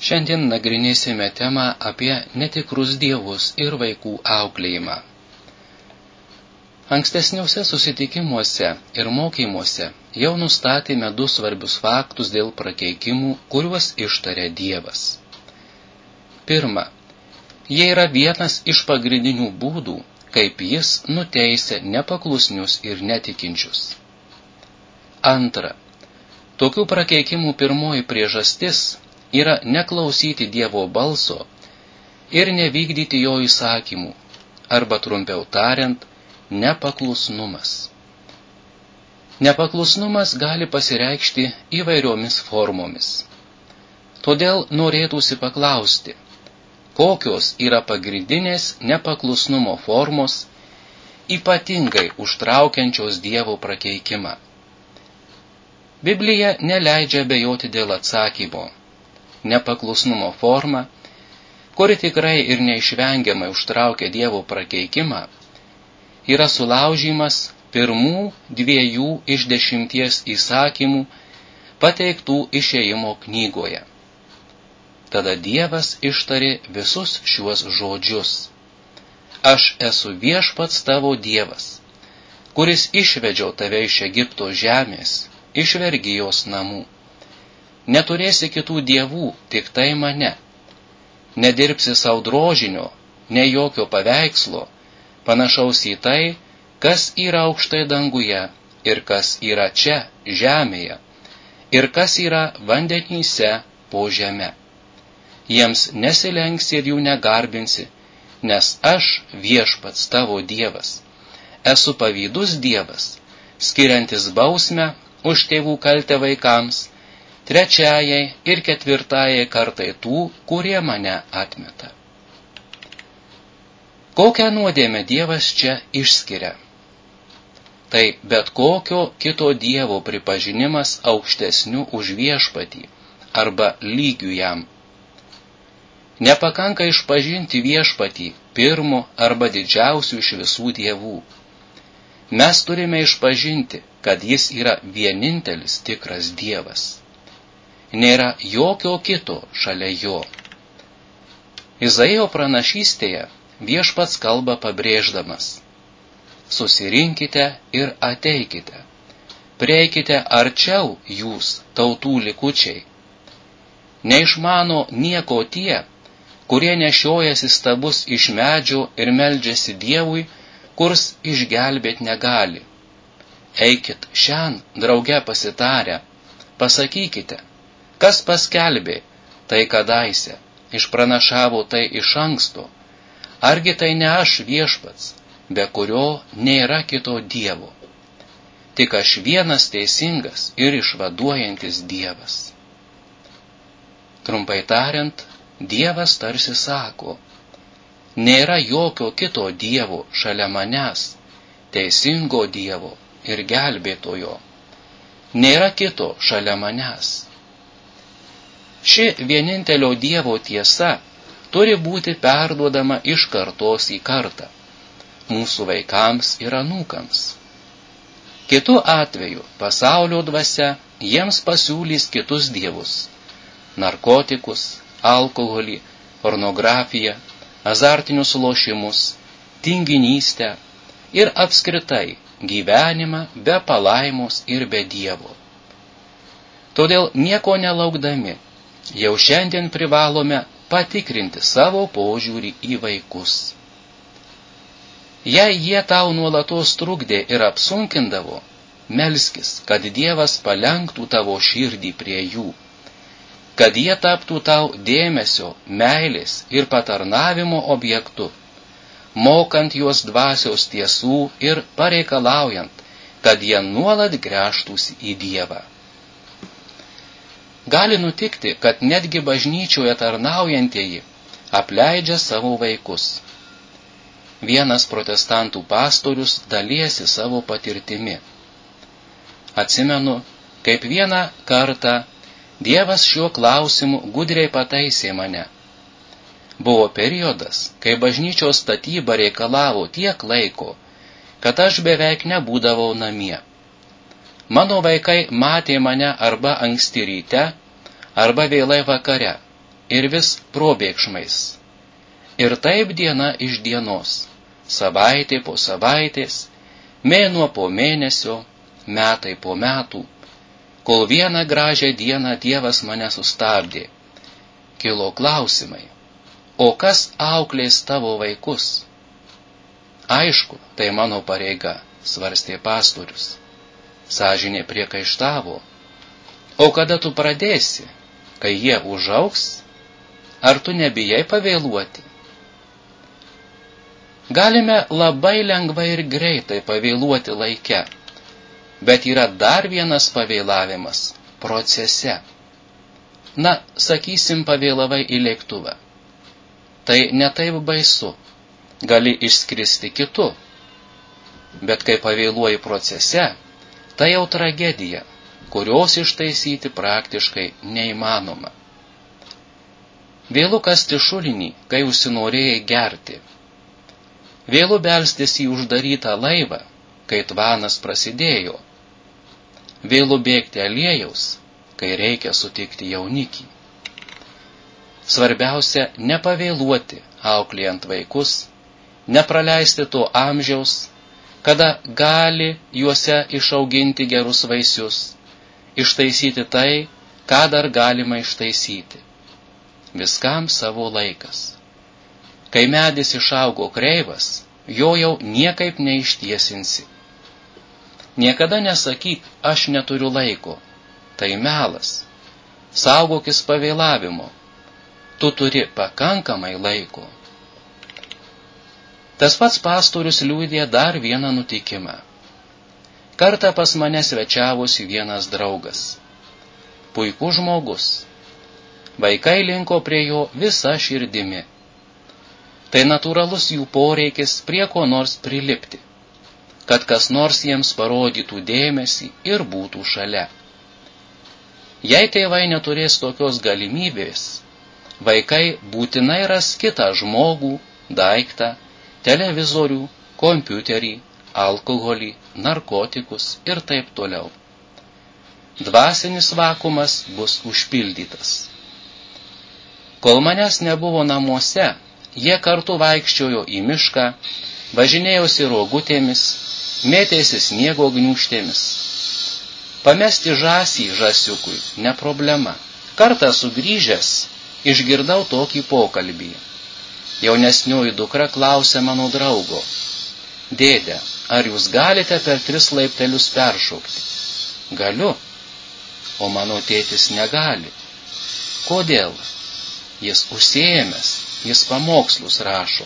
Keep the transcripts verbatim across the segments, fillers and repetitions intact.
Šiandien nagrinėsime temą apie netikrus dievus ir vaikų auklėjimą. Ankstesniuose susitikimuose ir mokymuose jau nustatėme du svarbius faktus dėl prakeikimų, kuriuos ištarė Dievas. Pirma, jie yra vienas iš pagrindinių būdų, kaip jis nuteisė nepaklusnius ir netikinčius. Antra, tokių prakeikimų pirmoji priežastis yra neklausyti Dievo balso ir nevykdyti jo įsakymų, arba trumpiau tariant, nepaklusnumas. Nepaklusnumas gali pasireikšti įvairiomis formomis. Todėl norėtųsi paklausti, kokios yra pagrindinės nepaklusnumo formos, ypatingai užtraukiančios Dievo prakeikimą. Biblija neleidžia abejoti dėl atsakymo. Nepaklusnumo forma, kuri tikrai ir neišvengiamai užtraukia Dievo prakeikimą, yra sulaužymas pirmų dviejų iš dešimties įsakymų pateiktų Išėjimo knygoje. Tada Dievas ištarė visus šiuos žodžius. Aš esu viešpats tavo Dievas, kuris išvedžiau tave iš Egipto žemės, iš vergijos namų. Neturėsi kitų dievų, tik tai mane. Nedirbsi sau drožinio, ne jokio paveikslo, panašaus į tai, kas yra aukštai danguje ir kas yra čia žemėje ir kas yra vandenyse po žeme. Jiems nesilenksi ir jų negarbinsi, nes aš, viešpats tavo Dievas, esu pavydus Dievas, skiriantis bausmę už tėvų kaltę vaikams, trečiajai ir ketvirtajai kartai tų, kurie mane atmeta. Kokią nuodėmę Dievas čia išskiria? Tai bet kokio kito dievo pripažinimas aukštesniu už viešpatį arba lygių jam. Nepakanka išpažinti viešpatį pirmu arba didžiausiu iš visų dievų. Mes turime išpažinti, kad jis yra vienintelis tikras Dievas. Nėra jokio kito šalia jo. Izaijo pranašystėje viešpats kalba pabrėždamas: susirinkite ir ateikite, prieikite arčiau jūs, tautų likučiai. Neišmano nieko tie, kurie nešiojasi stabus iš medžio ir meldžiasi Dievui, kurs išgelbėt negali. Eikit šian drauge pasitarę, pasakykite, kas paskelbė tai kadaise, išpranašavo tai iš anksto, argi tai ne aš viešpats, be kurio nėra kito dievo. Tik aš vienas teisingas ir išvaduojantis Dievas. Trumpai tariant, Dievas tarsi sako, nėra jokio kito dievo šalia manęs, teisingo Dievo ir gelbėtojo. Nėra kito šalia manęs. Ši vienintelio Dievo tiesa turi būti perduodama iš kartos į kartą, mūsų vaikams ir anūkams. Kitu atveju pasaulio dvasia jiems pasiūlys kitus dievus – narkotikus, alkoholį, pornografiją, azartinius lošimus, tinginystę ir apskritai gyvenimą be palaimos ir be Dievo. Todėl nieko nelaukdami, jau šiandien privalome patikrinti savo požiūrį į vaikus. Jei jie tau nuolatos trukdė ir apsunkindavo, melskis, kad Dievas palenktų tavo širdį prie jų, kad jie taptų tau dėmesio, meilės ir patarnavimo objektu, mokant juos dvasios tiesų ir pareikalaujant, kad jie nuolat gręžtųsi į Dievą. Gali nutikti, kad netgi bažnyčioje tarnaujantieji apleidžia savo vaikus. Vienas protestantų pastorius dalijasi savo patirtimi. Atsimenu, kaip vieną kartą Dievas šiuo klausimu gudriai pataisė mane. Buvo periodas, kai bažnyčios statyba reikalavo tiek laiko, kad aš beveik nebūdavau namie. Mano vaikai matė mane arba anksti ryte, arba vėlai vakare, ir vis probėgšmais. Ir taip diena iš dienos, savaitė po savaitės, mėnuo po mėnesio, metai po metų, kol vieną gražią dieną Dievas mane sustabdė. Kilo klausimai, o kas auklės tavo vaikus? Aišku, tai mano pareiga, svarstė pastorius. Sąžinė priekaištavo, o kada tu pradėsi, kai jie užaugs, ar tu nebijai pavėluoti? Galime labai lengvai ir greitai pavėluoti laike, bet yra dar vienas pavėlavimas – procese. Na, sakysim, pavėlavai į lėktuvą. Tai ne taip baisu, gali išskristi kitu. Bet kai pavėluoji procese, tai jau tragedija, kurios ištaisyti praktiškai neįmanoma. Vėlu kasti šulinį, kai užsinorėjai gerti. Vėlu belstis į uždarytą laivą, kai tvanas prasidėjo. Vėlu bėgti aliejaus, kai reikia sutikti jaunikį. Svarbiausia nepavėluoti, auklėjant vaikus, nepraleisti to amžiaus, kada gali juose išauginti gerus vaisius, ištaisyti tai, ką dar galima ištaisyti. Viskam savo laikas. Kai medis išaugo kreivas, jo jau niekaip neištiesinsi. Niekada nesakyk, aš neturiu laiko. Tai melas. Saugokis pavėlavimo. Tu turi pakankamai laiko. Tas pats pastorius liudija dar vieną nutikimą. Kartą pas mane svečiavosi vienas draugas. Puikus žmogus. Vaikai linko prie jo visa širdimi. Tai natūralus jų poreikis prie ko nors prilipti, kad kas nors jiems parodytų dėmesį ir būtų šalia. Jei tėvai neturės tokios galimybės, vaikai būtinai ras kitą žmogų, daiktą, televizorių, kompiuterį, alkoholį, narkotikus ir taip toliau. Dvasinis vakumas bus užpildytas. Kol manęs nebuvo namuose, jie kartu vaikščiojo į mišką, važinėjosi rogutėmis, mėtėsi sniego gniūžtėmis. Pamesti žąsį žąsiukui ne problema. Kartą sugrįžęs išgirdau tokį pokalbį. Jaunesnioji dukra klausė mano draugo: dėde, ar jūs galite per tris laiptelius peršokti? Galiu, o mano tėtis negali. Kodėl? Jis užsiėmęs, jis pamokslus rašo.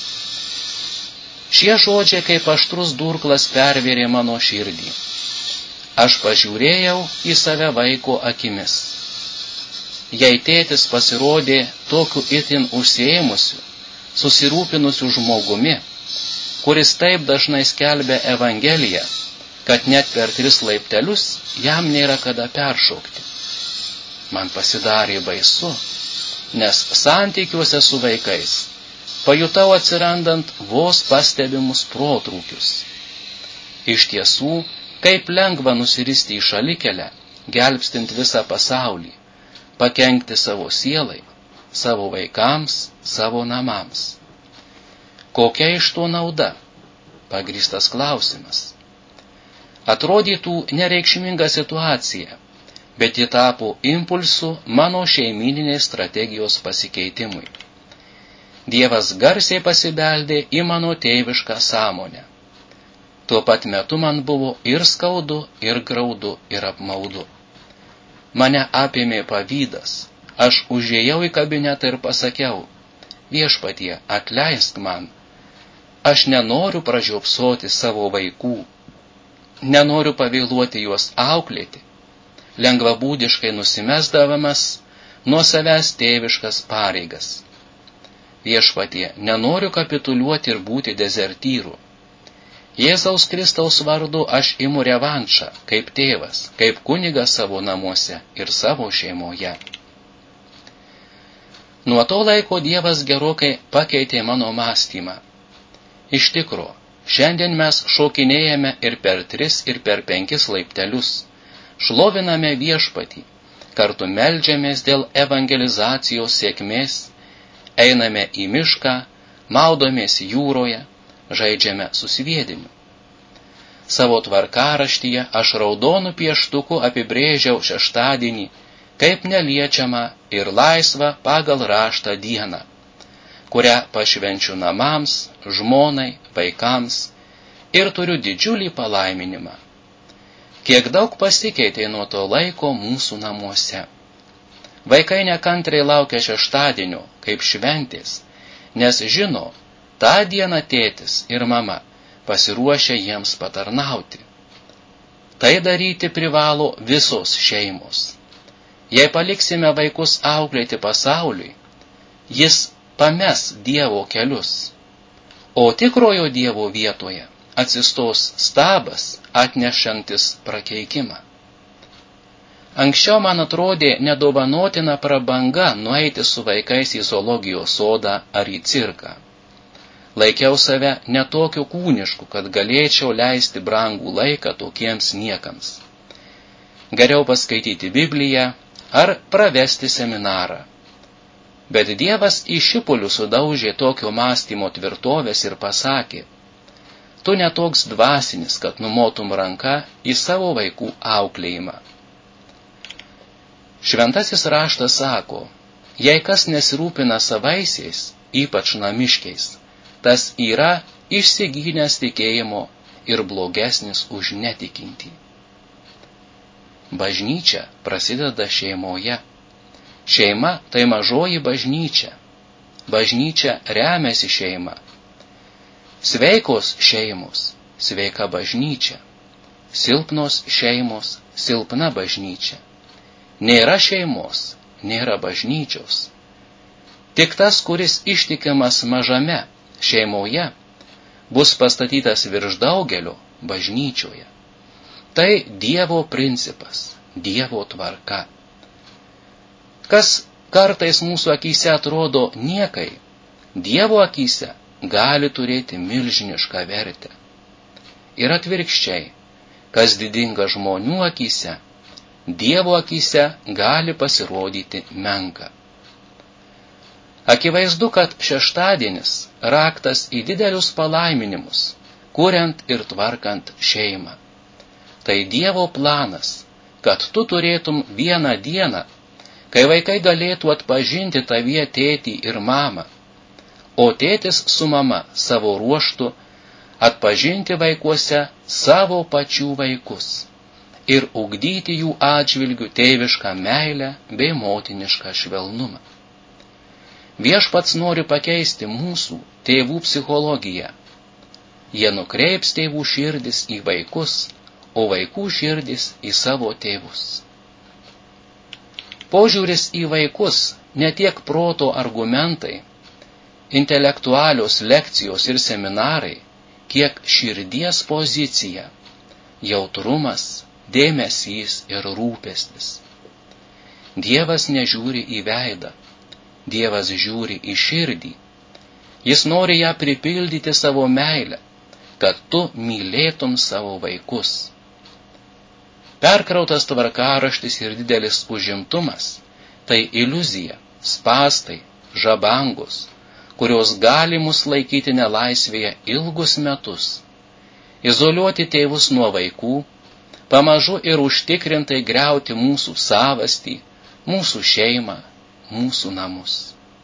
Šie žodžiai kaip aštrus durklas pervėrė mano širdį. Aš pažiūrėjau į save vaiko akimis. Jei tėtis pasirodė tokiu itin užsiėmusiu, susirūpinusiu žmogumi, kuris taip dažnai skelbia Evangeliją, kad net per tris laiptelius jam nėra kada peršokti. Man pasidarė baisu, nes santykiuose su vaikais pajutau atsirandant vos pastebimus protrūkius. Iš tiesų, kaip lengva nusiristi į šalikelę, gelbstint visą pasaulį, pakenkti savo sielai, savo vaikams, savo namams. Kokia iš to nauda? Pagrįstas klausimas. Atrodytų nereikšminga situacija, bet ji tapo impulsu mano šeimyninės strategijos pasikeitimui. Dievas garsiai pasibeldė į mano tėvišką sąmonę. Tuo pat metu man buvo ir skaudu, ir graudu, ir apmaudu. Mane apėmė pavydas. Aš užėjau į kabinetą ir pasakiau: viešpatie, atleisk man. Aš nenoriu pražiopsoti savo vaikų. Nenoriu pavėluoti juos auklėti, lengvabūdiškai nusimesdavamas nuo savęs tėviškas pareigas. Viešpatie, nenoriu kapituliuoti ir būti dezertyru. Jėzaus Kristaus vardu aš imu revanšą, kaip tėvas, kaip kunigas savo namuose ir savo šeimoje. Nuo to laiko Dievas gerokai pakeitė mano mąstymą. Iš tikro, šiandien mes šokinėjame ir per tris, ir per penkis laiptelius, šloviname viešpatį, kartu meldžiamės dėl evangelizacijos sėkmės, einame į mišką, maudomės jūroje, žaidžiame su sviediniu. Savo tvarkaraštyje aš raudonu pieštuku apibrėžiau šeštadienį kaip neliečiamą ir laisvą pagal raštą dieną, kurią pašvenčiu namams, žmonai, vaikams ir turiu didžiulį palaiminimą. Kiek daug pasikeitė nuo to laiko mūsų namuose. Vaikai nekantriai laukia šeštadienio kaip šventės, nes žino, tą dieną tėtis ir mama pasiruošia jiems patarnauti. Tai daryti privalo visos šeimos. Jei paliksime vaikus auklėti pasauliui, jis pames Dievo kelius, o tikrojo Dievo vietoje atsistos stabas atnešantis prakeikimą. Anksčiau man atrodė nedovanotina prabanga nueiti su vaikais į zoologijos sodą ar į cirką. Laikiau save netokiu kūnišku, kad galėčiau leisti brangų laiką tokiems niekams. Geriau paskaityti Bibliją ar pravesti seminarą. Bet Dievas į šipulių sudaužė tokio mąstymo tvirtovės ir pasakė, tu netoks dvasinis, kad numotum ranką į savo vaikų auklėjimą. Šventasis raštas sako, jei kas nesirūpina savaisiais, ypač namiškiais, tas yra išsigynęs tikėjimo ir blogesnis už netikintį. Bažnyčia prasideda šeimoje. Šeima tai mažoji bažnyčia. Bažnyčia remiasi šeima. Sveikos šeimos, sveika bažnyčia. Silpnos šeimos, silpna bažnyčia. Nėra šeimos, nėra bažnyčios. Tik tas, kuris ištikimas mažame šeimoje, bus pastatytas virš daugelio bažnyčioje. Tai Dievo principas, Dievo tvarka. Kas kartais mūsų akyse atrodo niekai, Dievo akyse gali turėti milžinišką vertę. Ir atvirkščiai, kas didinga žmonių akyse, Dievo akyse gali pasirodyti menka. Akivaizdu, kad šeštadienis raktas į didelius palaiminimus, kuriant ir tvarkant šeimą. Tai Dievo planas, kad tu turėtum vieną dieną, kai vaikai galėtų atpažinti tavyje tėtį ir mamą, o tėtis su mama savo ruoštu atpažinti vaikuose savo pačių vaikus ir ugdyti jų atžvilgių tėvišką meilę bei motinišką švelnumą. Viešpats nori pakeisti mūsų tėvų psichologiją. Jie nukreips tėvų širdis į vaikus, o vaikų širdis į savo tėvus. Požiūris į vaikus ne tiek proto argumentai, intelektualios lekcijos ir seminarai, kiek širdies pozicija, jautrumas, dėmesys ir rūpestis. Dievas nežiūri į veidą, Dievas žiūri į širdį. Jis nori ją pripildyti savo meilę, kad tu mylėtum savo vaikus. Perkrautas tvarkaraštis ir didelis užimtumas – tai iliuzija, spastai, žabangos, kurios gali mus laikyti nelaisvėje ilgus metus, izoliuoti tėvus nuo vaikų, pamažu ir užtikrintai griauti mūsų savastį, mūsų šeimą, mūsų namus.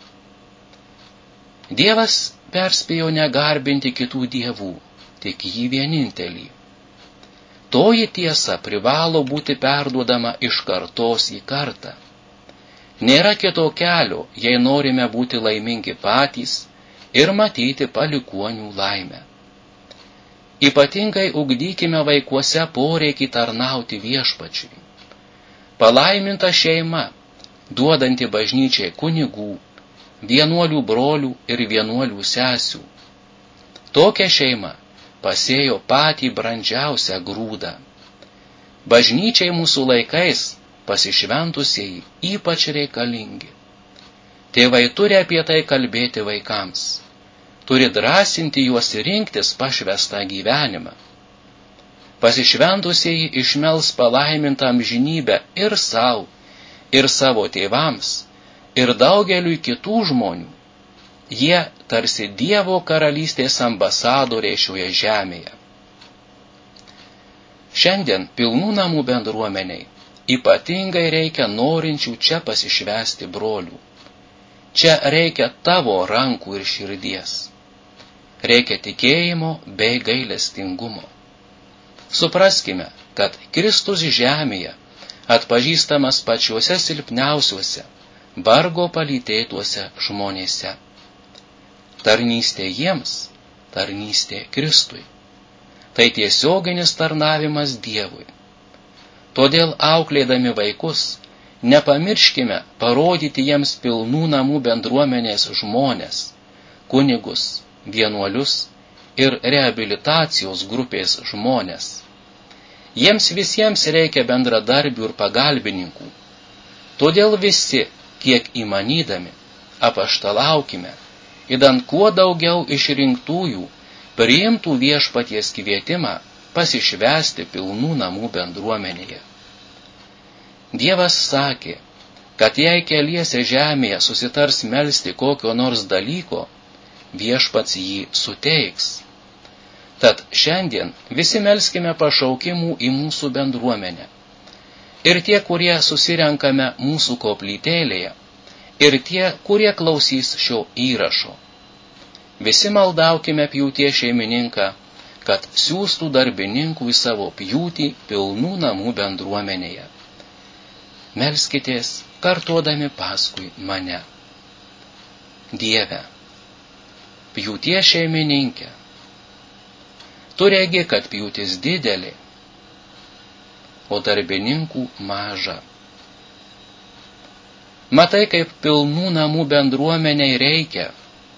Dievas perspėjo negarbinti kitų dievų, tik jį vienintelį. Toji tiesa privalo būti perduodama iš kartos į kartą. Nėra kito kelio, jei norime būti laimingi patys ir matyti palikuonių laimę. Ypatingai ugdykime vaikuose poreikį tarnauti viešpačiui. Palaiminta šeima, duodanti bažnyčiai kunigų, vienuolių brolių ir vienuolių sesių. Tokia šeima pasėjo patį brandžiausią grūdą. Bažnyčiai mūsų laikais pasišventusieji ypač reikalingi. Tėvai turi apie tai kalbėti vaikams. Turi drąsinti juos rinktis pašvestą gyvenimą. Pasišventusieji išmels palaimintą amžinybę ir sau, ir savo tėvams, ir daugeliui kitų žmonių. Jie tarsi Dievo karalystės ambasadoriai šioje žemėje. Šiandien pilnų namų bendruomeniai ypatingai reikia norinčių čia pasišvęsti brolių. Čia reikia tavo rankų ir širdies. Reikia tikėjimo bei gailestingumo. Supraskime, kad Kristus žemėje atpažįstamas pačiuose silpniausiuose, vargo palytėtuose žmonėse. Tarnystė jiems, tarnystė Kristui. Tai tiesioginis tarnavimas Dievui. Todėl auklėdami vaikus, nepamirškime parodyti jiems pilnų namų bendruomenės žmonės, kunigus, vienuolius ir reabilitacijos grupės žmonės. Jiems visiems reikia bendradarbių ir pagalbininkų. Todėl visi, kiek įmanydami, apaštalaukime, idant kuo daugiau išrinktųjų priimtų viešpaties kvietimą pasišvęsti pilnų namų bendruomenėje. Dievas sakė, kad jei keliese žemėje susitars melsti kokio nors dalyko, viešpats jį suteiks. Tad šiandien visi melskime pašaukimų į mūsų bendruomenę. Ir tie, kurie susirenkame mūsų koplytėlėje, ir tie, kurie klausys šio įrašo. Visi maldaukime pjūties šeimininką, kad siūstų darbininkų į savo pjūtį pilnų namų bendruomenėje. Melskitės, kartuodami paskui mane. Dieve, pjūties šeimininkė, tu regi, kad pjūtis didelė, o darbininkų maža. Matai, kaip pilnų namų bendruomeniai reikia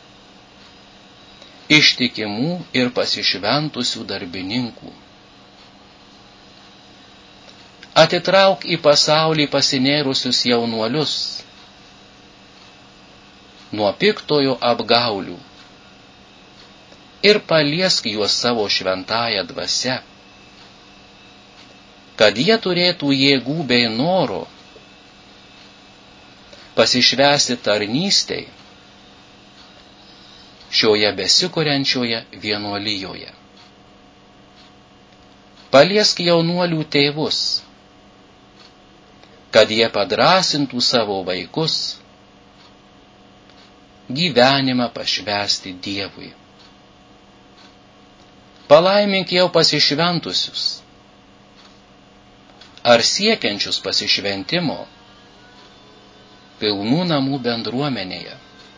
ištikimų ir pasišventusių darbininkų. Atitrauk į pasaulį pasinėrusius jaunuolius nuo piktojo apgaulių ir paliesk juos savo šventąją dvasia, kad jie turėtų jėgų bei noro pasišvęsti tarnystei šioje besikuriančioje vienuolijoje. Paliesk jaunuolių tėvus, kad jie padrasintų savo vaikus gyvenimą pašvęsti Dievui. Palaimink jau pasišventusius, ar siekiančius pasišventimo pilnų namų bendruomenėje,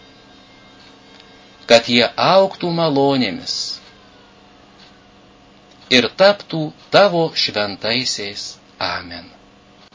kad jie augtų malonėmis ir taptų tavo šventaisiais. Amen.